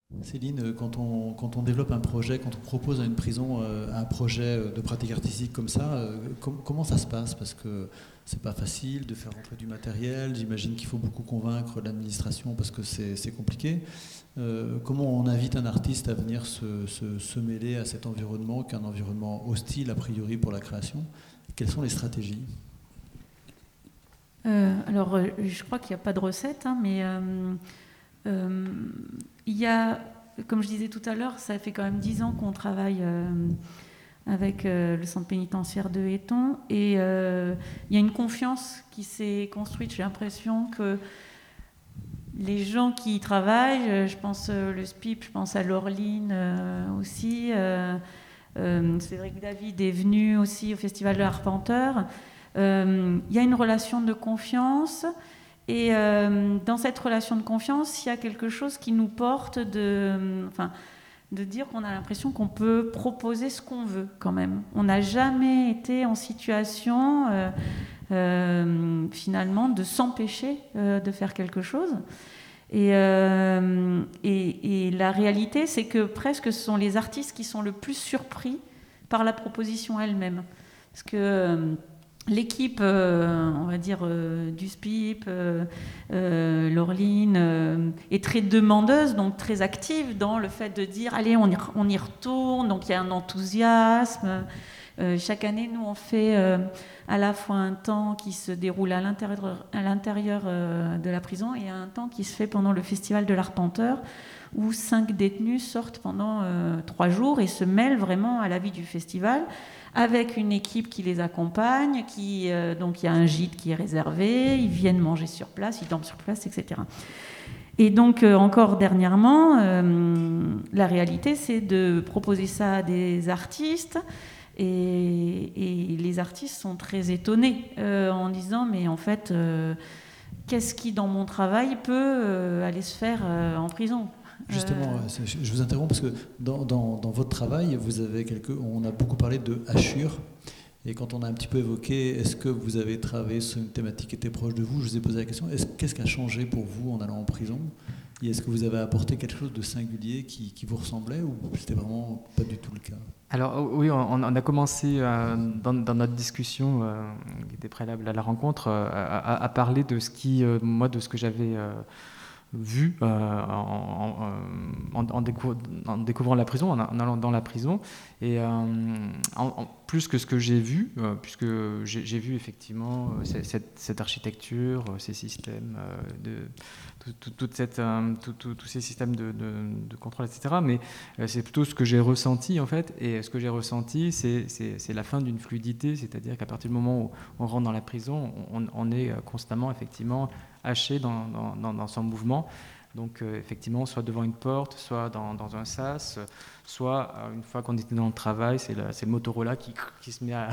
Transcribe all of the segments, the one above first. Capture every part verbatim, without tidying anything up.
Céline, quand on, quand on développe un projet, quand on propose à une prison euh, un projet de pratique artistique comme ça, euh, com- comment ça se passe? Parce que c'est pas facile de faire rentrer du matériel, j'imagine qu'il faut beaucoup convaincre l'administration parce que c'est c'est compliqué. Euh, comment on invite un artiste à venir se, se- se mêler à cet environnement, qui est un environnement hostile a priori pour la création? Quelles sont les stratégies? Euh, alors, euh, je crois qu'il n'y a pas de recette, hein, mais euh, euh, il y a, comme je disais tout à l'heure, ça fait quand même dix ans qu'on travaille euh, avec euh, le centre pénitentiaire de Éton, et euh, il y a une confiance qui s'est construite. J'ai l'impression que les gens qui y travaillent, euh, je pense euh, le S P I P, je pense à Laureline euh, aussi. Euh, euh, Cédric David est venu aussi au Festival de l'Arpenteur. Euh, Il y a une relation de confiance, et euh, dans cette relation de confiance, il y a quelque chose qui nous porte de, enfin, de dire qu'on a l'impression qu'on peut proposer ce qu'on veut quand même. On n'a jamais été en situation euh, euh, finalement de s'empêcher euh, de faire quelque chose. Et, euh, et, et la réalité, c'est que presque ce sont les artistes qui sont le plus surpris par la proposition elle-même. Parce que euh, l'équipe, euh, on va dire, euh, du S P I P, euh, euh, Laureline, euh, est très demandeuse, donc très active dans le fait de dire, allez, on y, on y retourne, donc il y a un enthousiasme. Euh, chaque année, nous, on fait euh, à la fois un temps qui se déroule à l'intérieur, à l'intérieur euh, de la prison, et un temps qui se fait pendant le Festival de l'Arpenteur, où cinq détenus sortent pendant euh, trois jours et se mêlent vraiment à la vie du festival, avec une équipe qui les accompagne, qui, euh, donc il y a un gîte qui est réservé, ils viennent manger sur place, ils dorment sur place, et cetera. Et donc, euh, encore dernièrement, euh, la réalité, c'est de proposer ça à des artistes. Et, et les artistes sont très étonnés euh, en disant, mais en fait, euh, qu'est-ce qui, dans mon travail, peut euh, aller se faire euh, en prison? Justement, Euh, euh, c'est- je vous interromps parce que dans, dans- dans votre travail, vous avez quelques, on a beaucoup parlé de hachures. Et quand on a un petit peu évoqué, est-ce que vous avez travaillé sur une thématique qui était proche de vous, je vous ai posé la question, est-ce, qu'est-ce qui a changé pour vous en allant en prison? Et est-ce que vous avez apporté quelque chose de singulier qui, qui vous ressemblait ou c'était vraiment pas du tout le cas? Alors oh, oui, on, on a commencé euh, dans, dans notre discussion euh, qui était préalable à la rencontre euh, à, à- à parler de ce qui, euh, moi, de ce que j'avais euh, vu euh, en, en- en- en décou- en découvrant la prison, en, en allant dans la prison, et euh, en- en- plus que ce que j'ai vu, euh, puisque j'ai j'ai vu effectivement euh, cette, cette- cette architecture, euh, ces systèmes euh, de tout- tout- toute cette, euh, tout- tout- tous ces systèmes de, de- de contrôle, et cetera. Mais euh, c'est plutôt ce que j'ai ressenti en fait, et ce que j'ai ressenti, c'est c'est- c'est la fin d'une fluidité, c'est-à-dire qu'à partir du moment où on rentre dans la prison, on, on est constamment effectivement haché dans, dans, dans, dans son mouvement. Donc euh, effectivement, soit devant une porte, soit dans, dans un sas, euh, soit euh, une fois qu'on était dans le travail, c'est le, c'est le Motorola qui, qui se met à,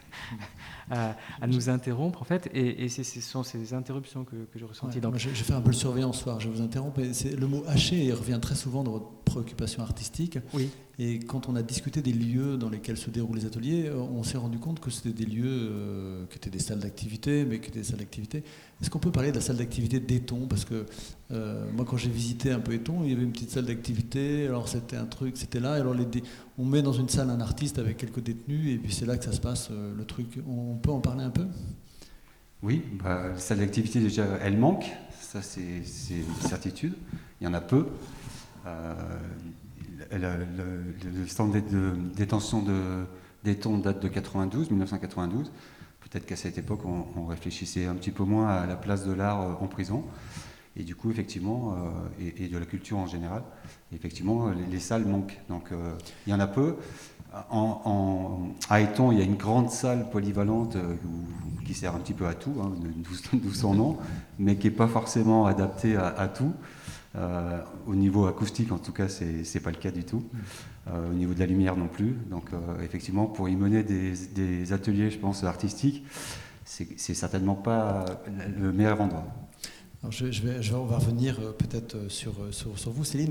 à, à nous interrompre en fait. Et, et c'est, ce sont ces interruptions que, que j'ai Ouais, ressenties. Donc, moi, je, je fais un peu le surveillant ce soir, je vous interromps, mais c'est, le mot haché il revient très souvent dans votre préoccupation artistique. oui. Et quand on a discuté des lieux dans lesquels se déroulent les ateliers, euh, on s'est rendu compte que c'était des lieux euh, qui étaient des salles d'activité, mais qui étaient des salles d'activité. Est-ce qu'on peut parler de la salle d'activité d'Éton? Parce que euh, moi, quand j'ai visité un peu Éton, il y avait une petite salle d'activité, alors c'était un truc, c'était là, et alors les dé- on met dans une salle un artiste avec quelques détenus, et puis c'est là que ça se passe, euh, le truc. On peut en parler un peu? Oui, bah, la salle d'activité, déjà, elle manque. Ça, c'est, c'est une certitude. Il y en a peu. Euh, le, le, le standard de détention de, d'Éton date de quatre-vingt-douze, mille neuf cent quatre-vingt-douze. Peut-être qu'à cette époque, on, on réfléchissait un petit peu moins à la place de l'art en prison. Et du coup, effectivement, euh, et, et de la culture en général, effectivement, les, les salles manquent. Donc, euh, il y en a peu. En, en, à Éton, il y a une grande salle polyvalente euh, où, qui sert un petit peu à tout, hein, d'où son nom, mais qui n'est pas forcément adaptée à, à tout. Euh, au niveau acoustique, en tout cas, c'est, c'est pas le cas du tout. Euh, au niveau de la lumière non plus. Donc, euh, effectivement, pour y mener des, des ateliers, je pense, artistiques, c'est, c'est certainement pas le meilleur endroit. Alors je, je vais, je vais, on va revenir euh, peut-être sur, sur, sur vous, Céline.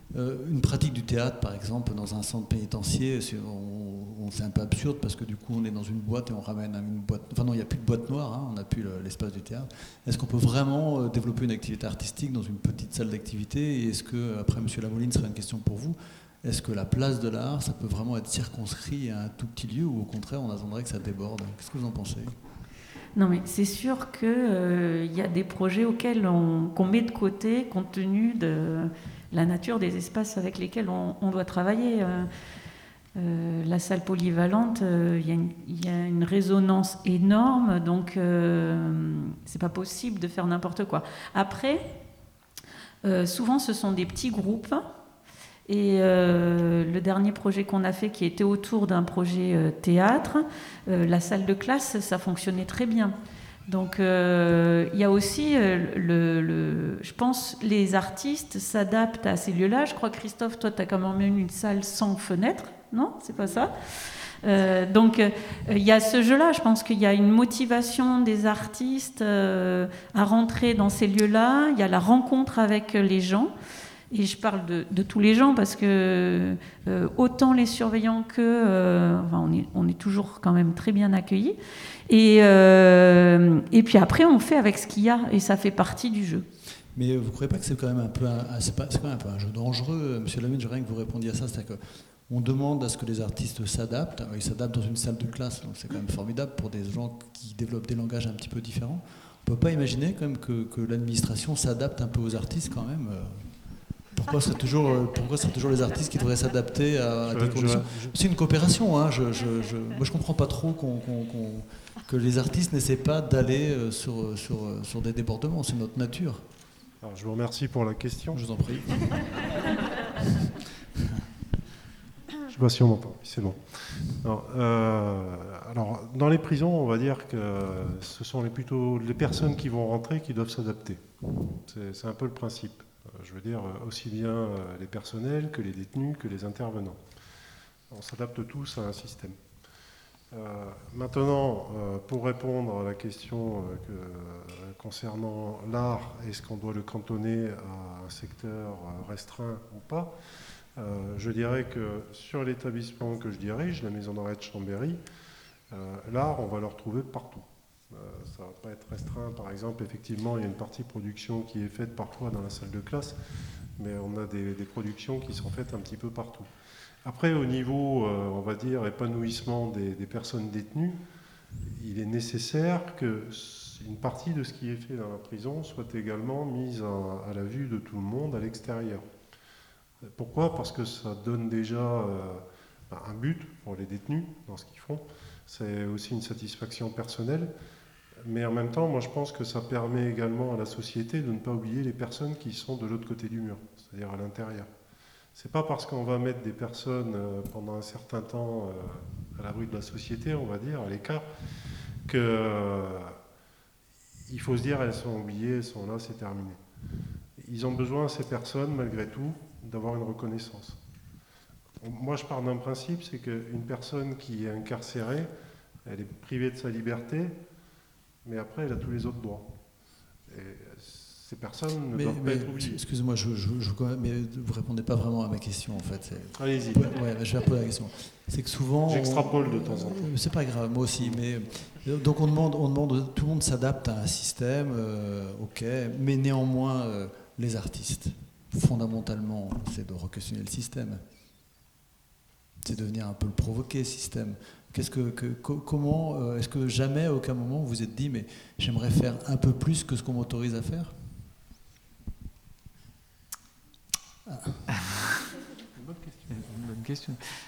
Euh, une pratique du théâtre, par exemple, dans un centre pénitentiaire, c'est, on, on, c'est un peu absurde parce que du coup, on est dans une boîte et on ramène une boîte. Enfin non, il n'y a plus de boîte noire, hein, on n'a plus le, l'espace du théâtre. Est-ce qu'on peut vraiment euh, développer une activité artistique dans une petite salle d'activité? Et est-ce que, après, M. Lamoline, ce serait une question pour vous, est-ce que la place de l'art, ça peut vraiment être circonscrit à un tout petit lieu ou au contraire, on attendrait que ça déborde? Qu'est-ce que vous en pensez? Non, mais c'est sûr qu'il euh, y a des projets auxquels on, qu'on met de côté compte tenu de la nature des espaces avec lesquels on, on doit travailler. Euh, euh, la salle polyvalente, il euh, y, y a une résonance énorme, donc euh, c'est pas possible de faire n'importe quoi. Après, euh, souvent ce sont des petits groupes. Et euh, le dernier projet qu'on a fait, qui était autour d'un projet euh, théâtre, euh, la salle de classe, ça fonctionnait très bien. Donc euh, il y a aussi, euh, le, le, je pense, les artistes s'adaptent à ces lieux-là. Je crois, Christophe, toi, tu as quand même une salle sans fenêtre, non? C'est pas ça? Euh, donc il euh, y a ce jeu-là. Je pense qu'il y a une motivation des artistes euh, à rentrer dans ces lieux-là. Il y a la rencontre avec les gens. Et je parle de, de tous les gens parce que euh, autant les surveillants que... Euh, enfin, on est, on est toujours quand même très bien accueillis. Et, euh, et puis après, on fait avec ce qu'il y a et ça fait partie du jeu. Mais vous ne croyez pas que c'est quand même un peu un, c'est pas, c'est quand même un, peu un jeu dangereux? Monsieur Lamine, j'aimerais que vous répondiez à ça. C'est-à-dire qu'on demande à ce que les artistes s'adaptent. Ils s'adaptent dans une salle de classe, donc c'est quand même formidable pour des gens qui développent des langages un petit peu différents. On ne peut pas imaginer quand même que, que l'administration s'adapte un peu aux artistes quand même. Pourquoi c'est toujours, pourquoi c'est toujours les artistes qui devraient s'adapter à, à des conditions? C'est une coopération. Hein. Je, je, je, moi, je ne comprends pas trop qu'on, qu'on, qu'on, que les artistes n'essaient pas d'aller sur, sur, sur des débordements. C'est notre nature. Alors, je vous remercie pour la question. Je vous en prie. Je ne sais pas si on m'entend. C'est bon. Alors, euh, alors, dans les prisons, on va dire que ce sont les, plutôt les personnes qui vont rentrer qui doivent s'adapter. C'est, c'est un peu le principe. Je veux dire, aussi bien les personnels que les détenus, que les intervenants. On s'adapte tous à un système. Euh, maintenant, euh, pour répondre à la question euh, que, euh, concernant l'art, est-ce qu'on doit le cantonner à un secteur restreint ou pas, euh, je dirais que sur l'établissement que je dirige, la Maison d'arrêt de Chambéry, euh, l'art, on va le retrouver partout. Ça ne va pas être restreint. Par exemple, effectivement, il y a une partie production qui est faite parfois dans la salle de classe, mais on a des, des productions qui sont faites un petit peu partout. Après, au niveau, euh, on va dire, épanouissement des, des personnes détenues, il est nécessaire qu'une partie de ce qui est fait dans la prison soit également mise à, à la vue de tout le monde à l'extérieur. Pourquoi? Parce que ça donne déjà euh, un but pour les détenus dans ce qu'ils font. C'est aussi une satisfaction personnelle. Mais en même temps, moi je pense que ça permet également à la société de ne pas oublier les personnes qui sont de l'autre côté du mur, c'est-à-dire à l'intérieur. C'est pas parce qu'on va mettre des personnes pendant un certain temps à l'abri de la société, on va dire, à l'écart, qu'il faut se dire elles sont oubliées, elles sont là, c'est terminé. Ils ont besoin, ces personnes, malgré tout, d'avoir une reconnaissance. Moi je pars d'un principe, c'est qu'une personne qui est incarcérée, elle est privée de sa liberté, mais après, elle a tous les autres droits. Et ces personnes ne mais, doivent mais, pas être oubliées. Excusez-moi, je, je, je, mais vous ne répondez pas vraiment à ma question, en fait. C'est... Allez-y. Ouais, je vais poser la question. C'est que souvent... J'extrapole on... de temps en temps. C'est pas grave, moi aussi. Mais... Donc on demande, on demande, tout le monde s'adapte à un système, euh, ok, mais néanmoins, euh, les artistes, fondamentalement, c'est de re-questionner le système. C'est de venir un peu le provoquer, ce système. Qu'est-ce que, que, comment, euh, est-ce que jamais, à aucun moment, vous vous êtes dit, mais j'aimerais faire un peu plus que ce qu'on m'autorise à faire? Ah. Une bonne question. Une bonne question.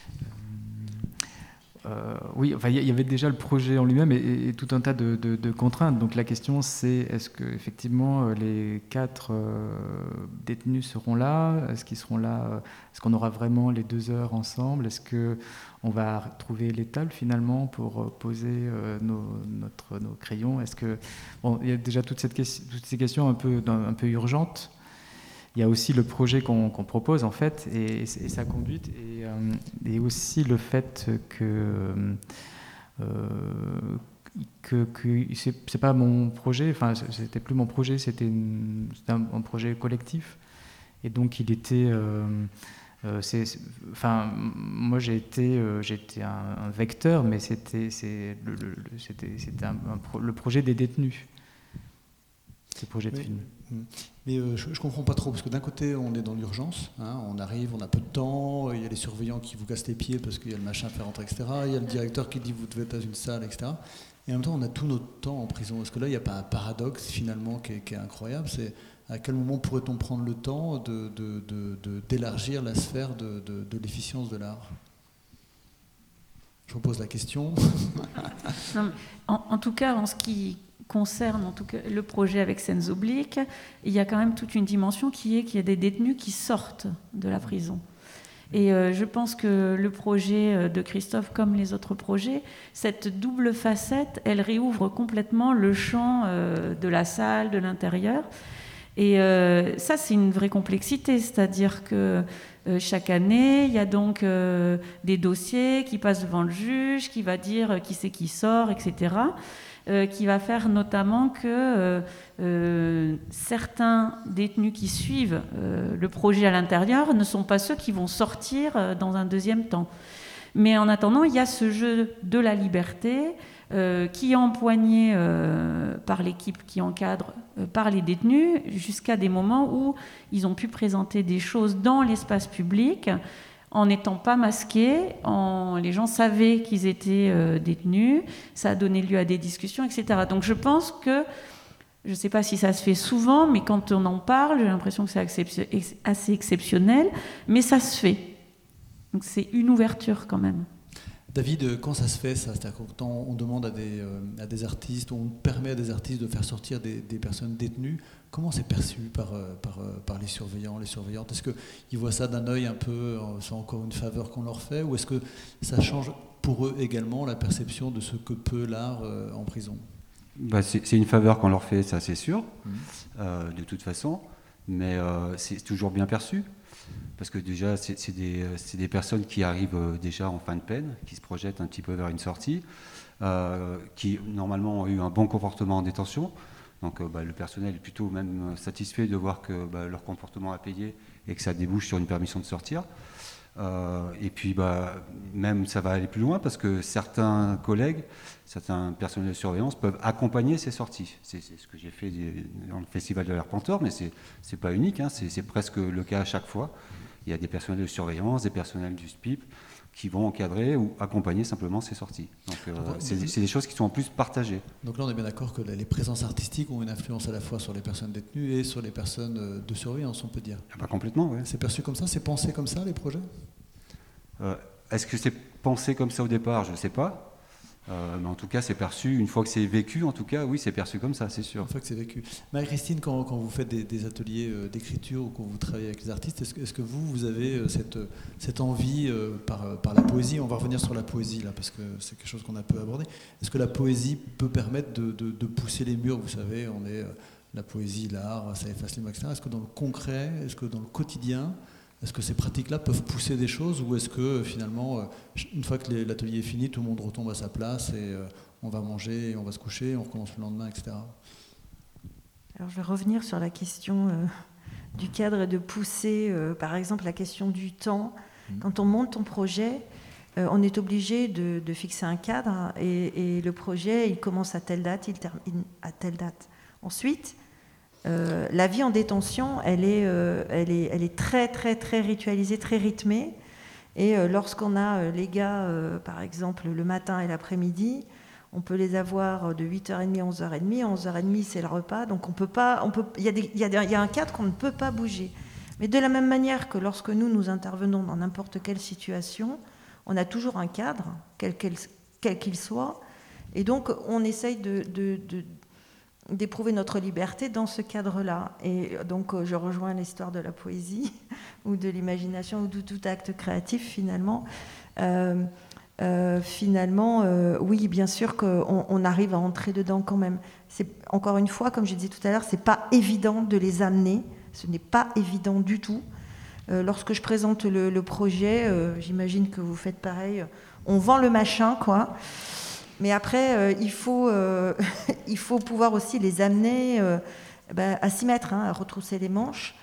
Euh, oui, enfin, il y avait déjà le projet en lui-même et, et tout un tas de, de, de contraintes. Donc la question, c'est est-ce que effectivement les quatre euh, détenus seront là? Est-ce qu'ils seront là? Est-ce qu'on aura vraiment les deux heures ensemble? Est-ce que on va trouver l'étable finalement pour poser euh, nos, notre, nos crayons? Est-ce que bon, il y a déjà toute cette question, toutes ces questions un peu, un peu urgentes. Il y a aussi le projet qu'on, qu'on propose en fait et, et sa conduite et, euh, et aussi le fait que, euh, que, que c'est, c'est pas mon projet, enfin c'était plus mon projet, c'était, une, c'était un, un projet collectif Et donc il était... Euh, euh, c'est, c'est, enfin, moi j'ai été, euh, j'ai été un, un vecteur, mais c'était, c'est le, le, le, c'était, c'était un, un pro, le projet des détenus. Ce projet de oui. film. Mais euh, je ne comprends pas trop, parce que d'un côté, on est dans l'urgence, hein, on arrive, on a peu de temps, il y a les surveillants qui vous cassent les pieds parce qu'il y a le machin à faire rentrer, et cetera. Il y a le directeur qui dit vous devez être dans une salle, et cetera. Et en même temps, on a tout notre temps en prison. Est-ce que là, il n'y a pas un paradoxe, finalement, qui est, qui est incroyable? C'est à quel moment pourrait-on prendre le temps de, de, de, de, d'élargir la sphère de, de, de l'efficience de l'art? Je vous pose la question. Non, en, en tout cas, en ce qui concerne en tout cas, le projet avec Scènes Obliques, il y a quand même toute une dimension qui est qu'il y a des détenus qui sortent de la prison. Et euh, je pense que le projet de Christophe, comme les autres projets, cette double facette, elle réouvre complètement le champ euh, de la salle, de l'intérieur. Et euh, ça, c'est une vraie complexité, c'est-à-dire que euh, chaque année, il y a donc euh, des dossiers qui passent devant le juge, qui va dire qui c'est qui sort, et cetera, euh, qui va faire notamment que euh, euh, certains détenus qui suivent euh, le projet à l'intérieur ne sont pas ceux qui vont sortir euh, dans un deuxième temps. Mais en attendant, il y a ce jeu de la liberté euh, qui est empoigné euh, par l'équipe qui encadre, euh, par les détenus, jusqu'à des moments où ils ont pu présenter des choses dans l'espace public en n'étant pas masqués, en... les gens savaient qu'ils étaient euh, détenus, ça a donné lieu à des discussions, et cetera. Donc je pense que, je ne sais pas si ça se fait souvent, mais quand on en parle, j'ai l'impression que c'est excep- assez exceptionnel, mais ça se fait. Donc c'est une ouverture quand même. David, quand ça se fait, ça, c'est-à-dire quand on demande à des, euh, à des artistes, on permet à des artistes de faire sortir des, des personnes détenues, comment c'est perçu par, par, par les surveillants, les surveillantes? Est-ce qu'ils voient ça d'un œil un peu, c'est encore une faveur qu'on leur fait, ou est-ce que ça change pour eux également la perception de ce que peut l'art euh, en prison? Bah, c'est, c'est une faveur qu'on leur fait, ça c'est sûr, mmh. euh, de toute façon, mais euh, c'est toujours bien perçu. Parce que déjà, c'est, c'est, des, c'est des personnes qui arrivent déjà en fin de peine, qui se projettent un petit peu vers une sortie, euh, qui normalement ont eu un bon comportement en détention. Donc euh, bah, le personnel est plutôt même satisfait de voir que bah, leur comportement a payé et que ça débouche sur une permission de sortir. Euh, et puis bah, même ça va aller plus loin parce que certains collègues, certains personnels de surveillance peuvent accompagner ces sorties. C'est, c'est ce que j'ai fait dans le Festival de l'Arpenteur, mais c'est, c'est pas unique, hein, c'est, c'est presque le cas à chaque fois. Il y a des personnels de surveillance, des personnels du S P I P qui vont encadrer ou accompagner simplement ces sorties. Donc euh, c'est, c'est des choses qui sont en plus partagées. Donc là on est bien d'accord que les présences artistiques ont une influence à la fois sur les personnes détenues et sur les personnes de surveillance, on peut dire. Ah bah complètement, oui. C'est perçu comme ça, c'est pensé comme ça les projets? euh, Est-ce que c'est pensé comme ça au départ? Je ne sais pas. Euh, mais en tout cas, c'est perçu, une fois que c'est vécu, en tout cas, oui, c'est perçu comme ça, c'est sûr. Une fois que c'est vécu. Marie-Christine, quand, quand vous faites des, des ateliers euh, d'écriture ou quand vous travaillez avec les artistes, est-ce que, est-ce que vous, vous avez euh, cette, cette envie euh, par, par la poésie? On va revenir sur la poésie, là, parce que c'est quelque chose qu'on a peu abordé. Est-ce que la poésie peut permettre de, de, de pousser les murs? Vous savez, on est euh, la poésie, l'art, ça efface les mots, et cetera. Est-ce que dans le concret, est-ce que dans le quotidien, est-ce que ces pratiques-là peuvent pousser des choses ou est-ce que finalement, une fois que l'atelier est fini, tout le monde retombe à sa place et on va manger, et on va se coucher, on recommence le lendemain, et cetera. Alors je vais revenir sur la question euh, du cadre et de pousser, euh, par exemple, la question du temps. Mmh. Quand on monte ton projet, euh, on est obligé de, de fixer un cadre et, et le projet, il commence à telle date, il termine à telle date. Ensuite, Euh, la vie en détention, elle est, euh, elle est, elle est très, très, très ritualisée, très rythmée. Et euh, lorsqu'on a euh, les gars, euh, par exemple, le matin et l'après-midi, on peut les avoir de huit heures trente à onze heures trente. onze heures trente, c'est le repas. Donc, on peut pas, on peut, il y a des, il y a des, il y a un cadre qu'on ne peut pas bouger. Mais de la même manière que lorsque nous, nous intervenons dans n'importe quelle situation, on a toujours un cadre, quel, quel, quel qu'il soit. Et donc, on essaye de... de, de d'éprouver notre liberté dans ce cadre-là. Et donc, je rejoins l'histoire de la poésie ou de l'imagination ou de tout acte créatif, finalement. Euh, euh, finalement, euh, oui, bien sûr qu'on on arrive à entrer dedans quand même. C'est, encore une fois, comme je disais tout à l'heure, c'est pas évident de les amener. Ce n'est pas évident du tout. Euh, lorsque je présente le, le projet, euh, j'imagine que vous faites pareil. On vend le machin, quoi. Mais après, euh, il, faut, euh, il faut pouvoir aussi les amener euh, bah, à s'y mettre, hein, à retrousser les manches.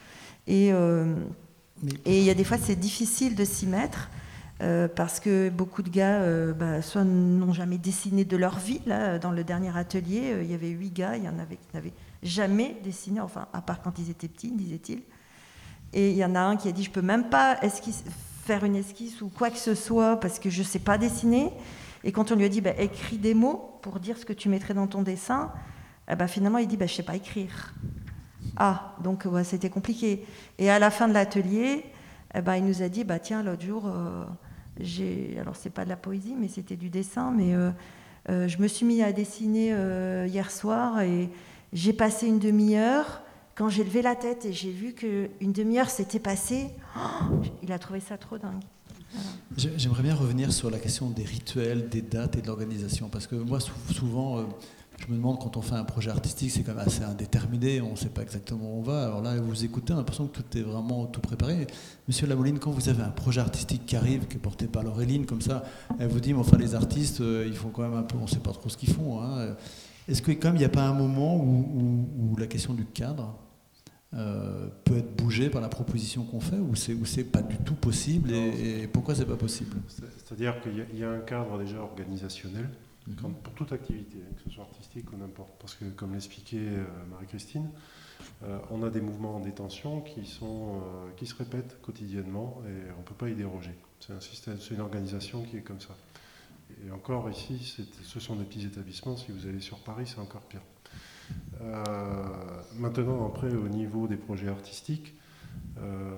Et euh, et il y a des fois, c'est difficile de s'y mettre. Euh, parce que beaucoup de gars, euh, bah, soit n'ont jamais dessiné de leur vie. Là, dans le dernier atelier, euh, il y avait huit gars, il y en avait qui n'avaient jamais dessiné, enfin, à part quand ils étaient petits, disait-il. Et il y en a un qui a dit, je peux même pas esquisse, faire une esquisse ou quoi que ce soit parce que je sais pas dessiner. Et quand on lui a dit, bah, écris des mots pour dire ce que tu mettrais dans ton dessin, eh ben, finalement, il dit, bah, je sais pas écrire. Ah, donc ouais, c'était compliqué. Et à la fin de l'atelier, eh ben, il nous a dit, bah, tiens, l'autre jour... Euh, J'ai, alors c'est pas de la poésie, mais c'était du dessin. Mais euh, euh, je me suis mis à dessiner euh, hier soir et j'ai passé une demi-heure. Quand j'ai levé la tête et j'ai vu qu'une demi-heure s'était passée, oh, il a trouvé ça trop dingue. Voilà. J'aimerais bien revenir sur la question des rituels, des dates et de l'organisation, parce que moi souvent, euh, je me demande quand on fait un projet artistique, c'est quand même assez indéterminé, on ne sait pas exactement où on va. Alors là, vous écoutez, on a l'impression que tout est vraiment tout préparé. Monsieur Lamoline, quand vous avez un projet artistique qui arrive, qui est porté par Laureline, comme ça, elle vous dit, mais enfin les artistes, euh, ils font quand même un peu, on ne sait pas trop ce qu'ils font. Hein. Est-ce que quand même il n'y a pas un moment où, où, où la question du cadre euh, peut être bougée par la proposition qu'on fait, ou c'est, ou c'est pas du tout possible, et, et pourquoi c'est pas possible? C'est-à-dire qu'il y a, il y a un cadre déjà organisationnel. Comme pour toute activité, que ce soit artistique ou n'importe. Parce que, comme l'expliquait euh, Marie-Christine, euh, on a des mouvements en détention qui, sont, euh, qui se répètent quotidiennement et on ne peut pas y déroger. C'est un système, c'est une organisation qui est comme ça. Et encore ici, c'est, ce sont des petits établissements. Si vous allez sur Paris, c'est encore pire. Euh, maintenant, après, au niveau des projets artistiques, euh,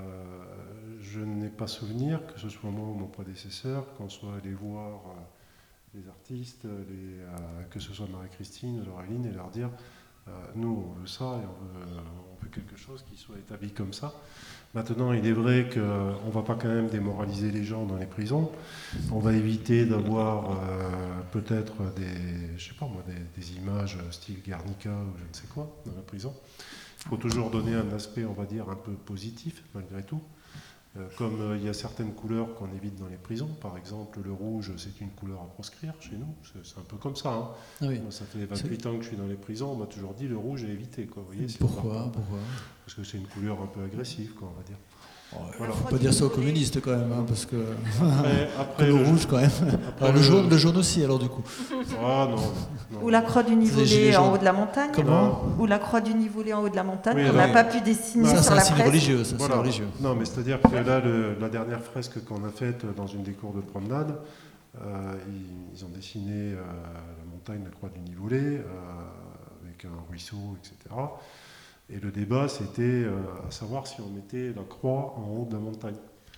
je n'ai pas souvenir, que ce soit moi ou mon prédécesseur, qu'on soit allé voir... Euh, les artistes, les, euh, que ce soit Marie-Christine, Laureline, et leur dire euh, nous, on veut ça, et on veut, on veut quelque chose qui soit établi comme ça. Maintenant, il est vrai qu'on ne va pas quand même démoraliser les gens dans les prisons. On va éviter d'avoir euh, peut-être des, je sais pas moi, des, des images style Guernica ou je ne sais quoi dans la prison. Il faut toujours donner un aspect, on va dire, un peu positif, malgré tout. Comme euh, il y a certaines couleurs qu'on évite dans les prisons, par exemple le rouge, c'est une couleur à proscrire chez nous, c'est, c'est un peu comme ça. Hein. Ah oui. Moi, ça fait vingt-huit c'est... ans que je suis dans les prisons, on m'a toujours dit le rouge à éviter. Quoi. Vous voyez, pourquoi, pourquoi Parce que c'est une couleur un peu agressive, quoi, on va dire. Oh, voilà. Faut pas dire ça aux communistes quand même, hein, parce que après, après, le, le rouge quand même. Alors, le, jaune, le jaune aussi alors du coup. Ah non. non. Ou la croix du Nivolé en haut de la montagne. Comment ? Ou la croix du Nivolé en haut de la montagne. Oui, on n'a oui. pas pu dessiner ça, sur la c'est un signe religieux. Ça, voilà. c'est religieux. Non, mais c'est-à-dire que là, le, la dernière fresque qu'on a faite dans une des cours de promenade, euh, ils, ils ont dessiné euh, la montagne, la croix du Nivolé, euh, avec un ruisseau, et cetera. Et le débat, c'était euh, à savoir si on mettait la croix en haut de la montagne.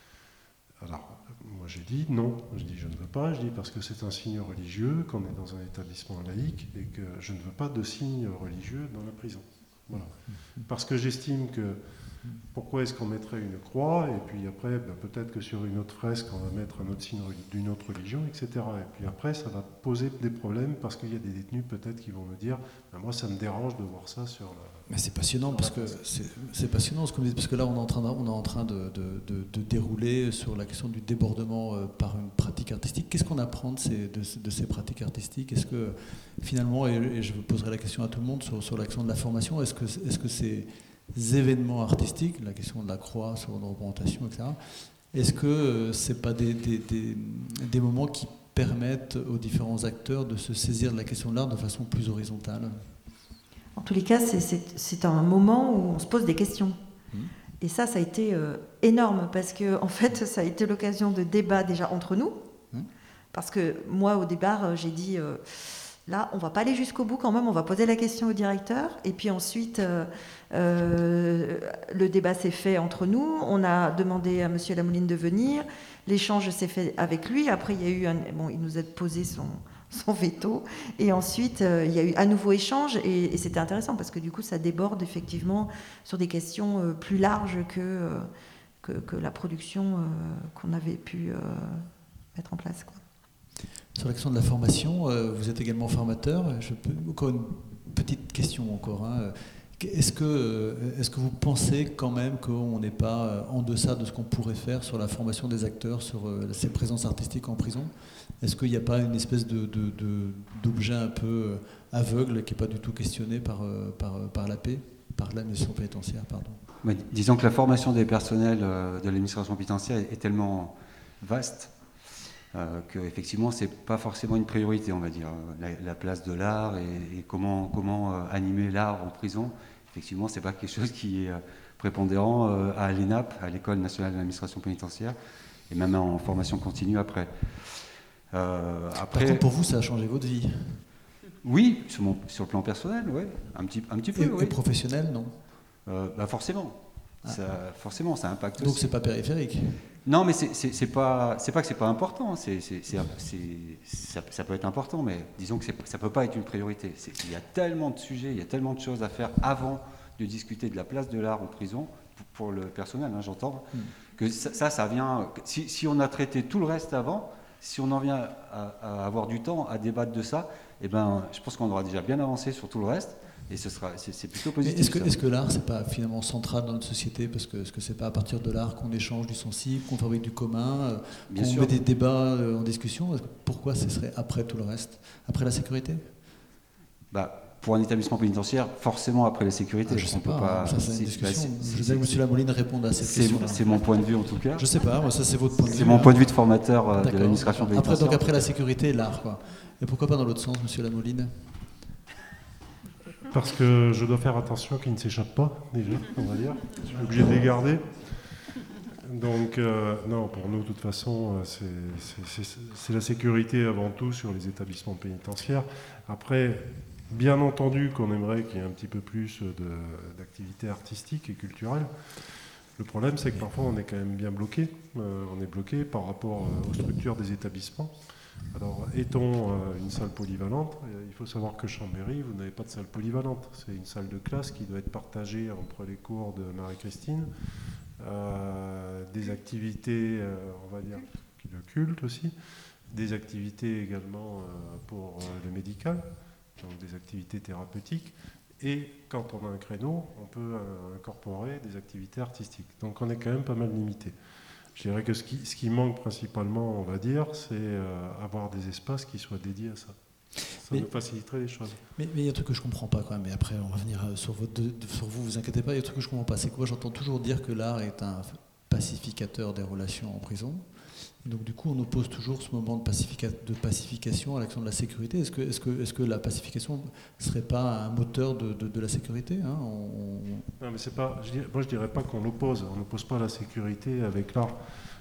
Alors, moi j'ai dit non, je dis je ne veux pas, je dis parce que c'est un signe religieux, qu'on est dans un établissement laïque, et que je ne veux pas de signe religieux dans la prison. Voilà. Parce que j'estime que, pourquoi est-ce qu'on mettrait une croix, et puis après, ben, peut-être que sur une autre fresque, on va mettre un autre signe d'une autre religion, et cetera. Et puis après, ça va poser des problèmes, parce qu'il y a des détenus peut-être qui vont me dire, ben, moi ça me dérange de voir ça sur la... Mais c'est passionnant parce que c'est, c'est passionnant ce que vous dites, parce que là on est en train de, on est en train de, de, de, de dérouler sur la question du débordement euh, par une pratique artistique. Qu'est-ce qu'on apprend de ces, de, de ces pratiques artistiques ? Est-ce que finalement, et, et je poserai la question à tout le monde sur, sur l'action de la formation, est-ce que, est-ce que ces événements artistiques, la question de la croix sur une représentation, et cetera, est-ce que euh, c'est pas des, des, des, des moments qui permettent aux différents acteurs de se saisir de la question de l'art de façon plus horizontale ? En tous les cas, c'est, c'est, c'est un moment où on se pose des questions. Mmh. Et ça, ça a été euh, énorme, parce que en fait, ça a été l'occasion de débats déjà entre nous. Mmh. Parce que moi, au départ, j'ai dit, euh, là, on ne va pas aller jusqu'au bout quand même, on va poser la question au directeur. Et puis ensuite, euh, euh, le débat s'est fait entre nous. On a demandé à M. Lamoline de venir. L'échange s'est fait avec lui. Après, il y a eu un, bon, il nous a posé son... son veto, et ensuite euh, il y a eu à nouveau échange, et, et c'était intéressant parce que du coup ça déborde effectivement sur des questions euh, plus larges que, euh, que, que la production euh, qu'on avait pu euh, mettre en place, quoi. Sur la question de la formation, euh, vous êtes également formateur. Je peux, encore une petite question encore, hein. Est-ce que, est-ce que vous pensez quand même qu'on n'est pas en deçà de ce qu'on pourrait faire sur la formation des acteurs, sur ces présences artistiques en prison ? Est-ce qu'il n'y a pas une espèce de, de, de, d'objet un peu aveugle qui n'est pas du tout questionné par, par, par l'A P ? par l'administration pénitentiaire, pardon. Mais disons que la formation des personnels de l'administration pénitentiaire est tellement vaste euh, qu'effectivement, ce n'est pas forcément une priorité, on va dire. La, la place de l'art et, et comment, comment euh, animer l'art en prison, effectivement, ce n'est pas quelque chose qui est euh, prépondérant euh, à l'E N A P, à l'École nationale de l'administration pénitentiaire, et même en formation continue après. Euh, après Par contre, pour vous, ça a changé votre vie? Oui, sur, mon, sur le plan personnel, oui, un petit, un petit peu. Et, oui. et professionnel, non? euh, bah Forcément. Ah. Ça, forcément, ça impacte Donc aussi. c'est pas périphérique? Non, mais c'est, c'est, c'est pas, c'est pas que c'est pas important. C'est, c'est, c'est, c'est, ça, ça peut être important, mais disons que c'est, ça peut pas être une priorité. C'est, il y a tellement de sujets, il y a tellement de choses à faire avant de discuter de la place de l'art en prison, pour, pour le personnel, hein, j'entends, mm. que ça, ça, ça vient... Si, si on a traité tout le reste avant, si on en vient à, à avoir du temps à débattre de ça, eh ben, je pense qu'on aura déjà bien avancé sur tout le reste. Et ce sera, c'est, c'est plutôt positif. Est-ce que, est-ce que l'art, c'est pas finalement central dans notre société? Parce que est-ce que c'est pas à partir de l'art qu'on échange du sensible, qu'on fabrique du commun, Bien qu'on sûr. met des débats en discussion? Pourquoi ce serait après tout le reste? Après la sécurité? Bah, pour un établissement pénitentiaire, forcément après la sécurité. Ah, je sais on pas, peut pas. Hein, ça c'est une discussion. Bah, c'est, je veux bien que M. Lamoline réponde à cette c'est, question. C'est mon point de vue en tout cas. Je sais pas, moi, ça c'est votre point de vue. C'est mon hein. point de vue de formateur euh, D'accord. de l'administration pénitentiaire. Après, donc après la sécurité, l'art, quoi. Et pourquoi pas dans l'autre sens, M. Lamoline? Parce que je dois faire attention qu'ils ne s'échappent pas, déjà, on va dire. Je suis obligé de les garder. Donc, euh, non, pour nous, de toute façon, c'est, c'est, c'est, c'est la sécurité avant tout sur les établissements pénitentiaires. Après, bien entendu qu'on aimerait qu'il y ait un petit peu plus de, d'activités artistiques et culturelles. Le problème, c'est que parfois, on est quand même bien bloqué. Euh, on est bloqué par rapport aux structures des établissements. Alors, étant euh, une salle polyvalente, il faut savoir que Chambéry, vous n'avez pas de salle polyvalente. C'est une salle de classe qui doit être partagée entre les cours de Marie-Christine, euh, des activités, euh, on va dire, de culte aussi, des activités également euh, pour euh, le médical, donc des activités thérapeutiques. Et quand on a un créneau, on peut euh, incorporer des activités artistiques. Donc, on est quand même pas mal limité. Je dirais que ce qui, ce qui manque principalement, on va dire, c'est euh, avoir des espaces qui soient dédiés à ça. Ça mais, nous faciliterait les choses. Mais il y a un truc que je ne comprends pas quand même, et après on va venir sur, votre, de, sur vous, vous inquiétez pas, il y a un truc que je ne comprends pas, c'est que moi j'entends toujours dire que l'art est un pacificateur des relations en prison. Et donc du coup on oppose toujours ce moment de, pacifica, de pacification à l'action de la sécurité. Est-ce que, est-ce que, est-ce que la pacification ne serait pas un moteur de, de, de la sécurité, hein? on... Non mais c'est pas, je dirais, moi je ne dirais pas qu'on l'oppose, on n'oppose pas la sécurité avec l'art.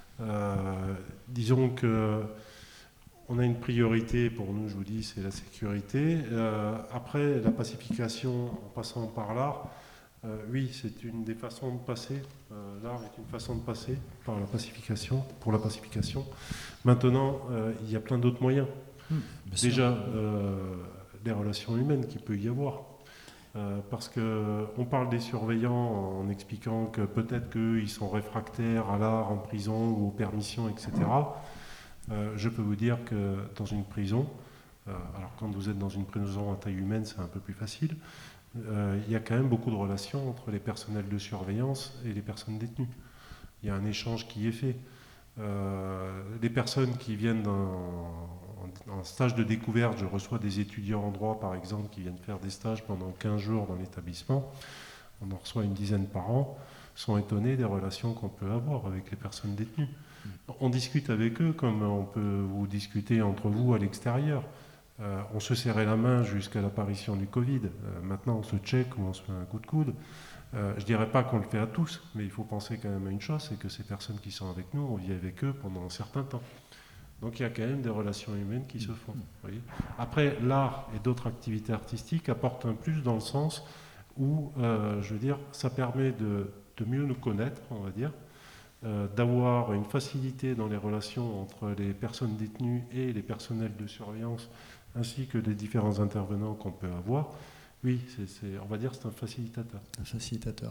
Euh, disons que on a une priorité pour nous, je vous dis, c'est la sécurité. Euh, après, la pacification en passant par l'art, euh, oui, c'est une des façons de passer. Euh, l'art est une façon de passer par la pacification, pour la pacification. Maintenant, euh, il y a plein d'autres moyens. Mmh, Déjà, euh, les relations humaines qu'il peut y avoir. Euh, parce qu'on parle des surveillants en expliquant que peut-être qu'ils sont réfractaires à l'art en prison ou aux permissions, et cetera. Euh, je peux vous dire que dans une prison, euh, alors quand vous êtes dans une prison à taille humaine, c'est un peu plus facile, euh, il y a quand même beaucoup de relations entre les personnels de surveillance et les personnes détenues. Il y a un échange qui est fait. Euh, les personnes qui viennent en, en stage de découverte, je reçois des étudiants en droit par exemple qui viennent faire des stages pendant quinze jours dans l'établissement, on en reçoit une dizaine par an, sont étonnés des relations qu'on peut avoir avec les personnes détenues. On discute avec eux comme on peut vous discuter entre vous à l'extérieur. Euh, on se serrait la main jusqu'à l'apparition du Covid. Euh, maintenant, on se check ou on se fait un coup de coude. Euh, je ne dirais pas qu'on le fait à tous, mais il faut penser quand même à une chose, c'est que ces personnes qui sont avec nous, on vit avec eux pendant un certain temps. Donc il y a quand même des relations humaines qui se font. Vous voyez. Après, l'art et d'autres activités artistiques apportent un plus dans le sens où, euh, je veux dire, ça permet de, de mieux nous connaître, on va dire, Euh, d'avoir une facilité dans les relations entre les personnes détenues et les personnels de surveillance, ainsi que les différents intervenants qu'on peut avoir. Oui, c'est, c'est, on va dire que c'est un facilitateur. Un facilitateur.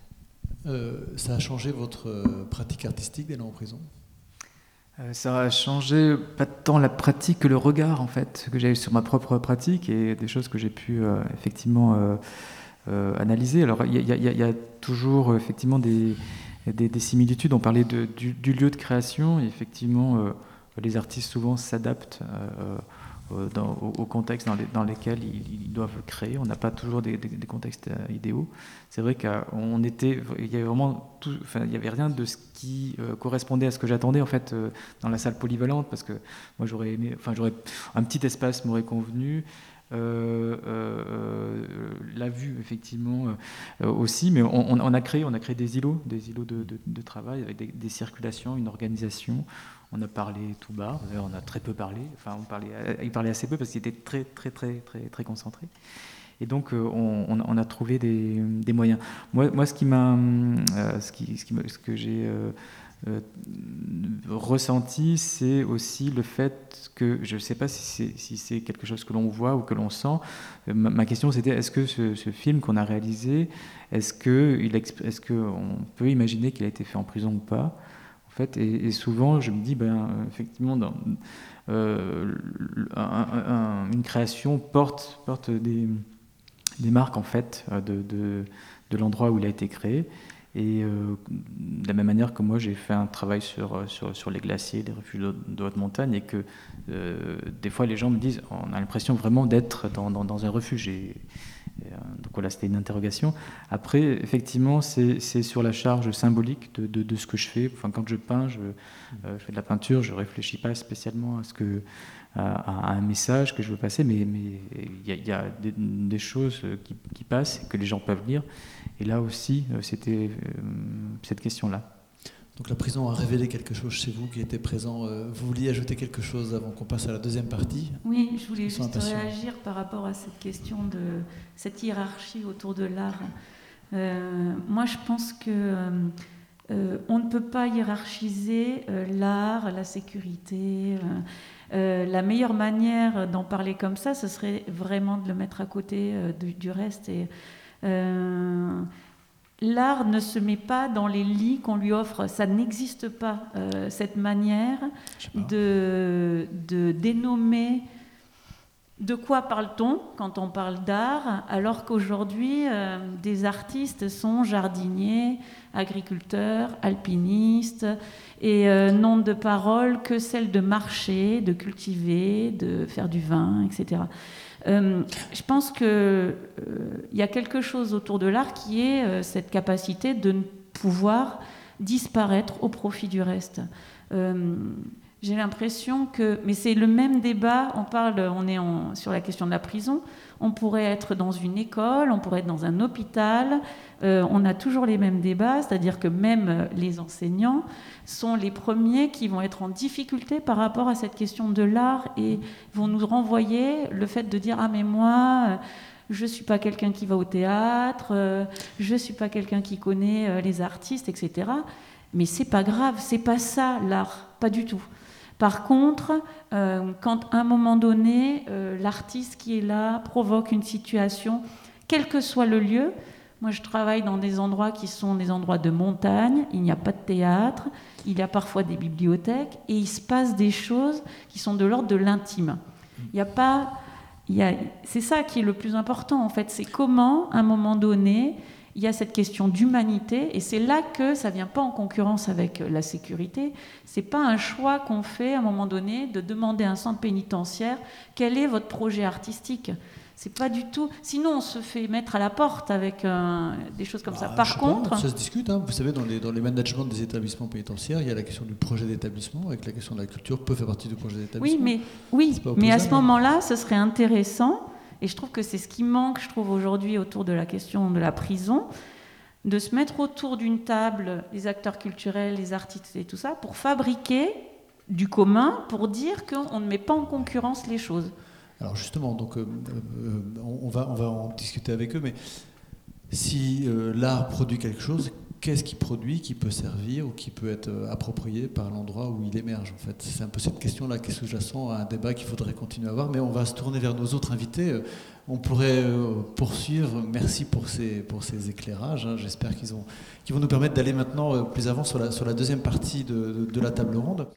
Euh, ça a changé votre euh, pratique artistique dès en prison ? euh, Ça a changé pas tant la pratique que le regard, en fait, que j'ai eu sur ma propre pratique et des choses que j'ai pu euh, effectivement euh, euh, analyser. Alors, il y, y, y a toujours effectivement des... Des, des similitudes. On parlait de, du, du lieu de création et effectivement euh, les artistes souvent s'adaptent euh, euh, dans, au, au contexte dans, les, dans lesquels ils, ils doivent créer. On n'a pas toujours des, des, des contextes euh, idéaux. C'est vrai qu'on était, il y avait vraiment tout, enfin, il y avait rien de ce qui euh, correspondait à ce que j'attendais en fait euh, dans la salle polyvalente, parce que moi j'aurais aimé, enfin j'aurais un petit espace m'aurait convenu. Euh, euh, la vue effectivement euh, aussi, mais on, on a créé on a créé des îlots des îlots de, de, de travail avec des, des circulations, une organisation. On a parlé tout bas, on a très peu parlé, enfin on parlait, il parlait assez peu parce qu'il était très très très très très concentré. Et donc euh, on, on a trouvé des, des moyens. Moi, moi ce qui m'a euh, ce qui ce qui ce que j'ai euh, Euh, ressenti, c'est aussi le fait que, je ne sais pas si c'est, si c'est quelque chose que l'on voit ou que l'on sent, euh, ma, ma question c'était, est-ce que ce, ce film qu'on a réalisé, est-ce que il, est-ce qu'on peut imaginer qu'il a été fait en prison ou pas, en fait, et, et souvent je me dis, ben, effectivement, dans, euh, un, un, une création porte, porte des, des marques, en fait, de, de, de l'endroit où il a été créé. Et euh, de la même manière que moi, j'ai fait un travail sur, sur, sur les glaciers, les refuges de, de haute montagne, et que euh, des fois, les gens me disent, on a l'impression vraiment d'être dans, dans, dans un refuge. Et, et, euh, donc voilà, c'était une interrogation. Après, effectivement, c'est, c'est sur la charge symbolique de, de, de ce que je fais. Enfin, quand je peins, je, euh, je fais de la peinture, je ne réfléchis pas spécialement à ce que... à un message que je veux passer, mais il y, y a des, des choses qui, qui passent et que les gens peuvent lire. Et là aussi, c'était euh, cette question-là. Donc la prison a révélé quelque chose chez vous qui était présent. Vous vouliez ajouter quelque chose avant qu'on passe à la deuxième partie ? Oui, je voulais juste réagir par rapport à cette question de cette hiérarchie autour de l'art. Euh, moi, je pense que euh, on ne peut pas hiérarchiser euh, l'art, la sécurité. Euh, Euh, la meilleure manière d'en parler comme ça, ce serait vraiment de le mettre à côté euh, du, du reste. Et, euh, l'art ne se met pas dans les lits qu'on lui offre. Ça n'existe pas, euh, cette manière de, de dénommer de quoi parle-t-on quand on parle d'art, alors qu'aujourd'hui, euh, des artistes sont jardiniers, agriculteurs, alpinistes, et euh, n'ont de parole que celle de marcher, de cultiver, de faire du vin, et cetera. Euh, je pense qu'il euh, y a quelque chose autour de l'art qui est euh, cette capacité de ne pouvoir disparaître au profit du reste. Euh, J'ai l'impression que, mais c'est le même débat, on parle, on est en, sur la question de la prison, on pourrait être dans une école, on pourrait être dans un hôpital, euh, on a toujours les mêmes débats, c'est-à-dire que même les enseignants sont les premiers qui vont être en difficulté par rapport à cette question de l'art et vont nous renvoyer le fait de dire « Ah mais moi, je ne suis pas quelqu'un qui va au théâtre, je ne suis pas quelqu'un qui connaît les artistes, et cetera » Mais c'est pas grave, c'est pas ça l'art, pas du tout. Par contre, euh, quand à un moment donné, euh, l'artiste qui est là provoque une situation, quel que soit le lieu, moi je travaille dans des endroits qui sont des endroits de montagne, il n'y a pas de théâtre, il y a parfois des bibliothèques, et il se passe des choses qui sont de l'ordre de l'intime. Il n'y a pas, il y a, c'est ça qui est le plus important en fait, c'est comment, à un moment donné, il y a cette question d'humanité, et c'est là que ça ne vient pas en concurrence avec la sécurité. Ce n'est pas un choix qu'on fait à un moment donné de demander à un centre pénitentiaire quel est votre projet artistique. C'est pas du tout. Sinon, on se fait mettre à la porte avec euh, des choses comme bah, ça. Par contre, pas, ça se discute. Hein. Vous savez, dans les dans les managements des établissements pénitentiaires, il y a la question du projet d'établissement, avec la question de la culture peut faire partie du projet d'établissement. Oui, mais oui, mais à ce moment-là, ce serait intéressant. Et je trouve que c'est ce qui manque, je trouve, aujourd'hui autour de la question de la prison, de se mettre autour d'une table, les acteurs culturels, les artistes et tout ça, pour fabriquer du commun, pour dire qu'on ne met pas en concurrence les choses. Alors justement, donc, euh, euh, on, va, on va en discuter avec eux, mais si euh, l'art produit quelque chose, qu'est-ce qu'il produit qui peut servir ou qui peut être approprié par l'endroit où il émerge en fait. C'est un peu cette question-là qui est sous-jacente à un débat qu'il faudrait continuer à avoir, mais on va se tourner vers nos autres invités. On pourrait poursuivre. Merci pour ces, pour ces éclairages. J'espère qu'ils, ont, qu'ils vont nous permettre d'aller maintenant plus avant sur la, sur la deuxième partie de, de, de la table ronde.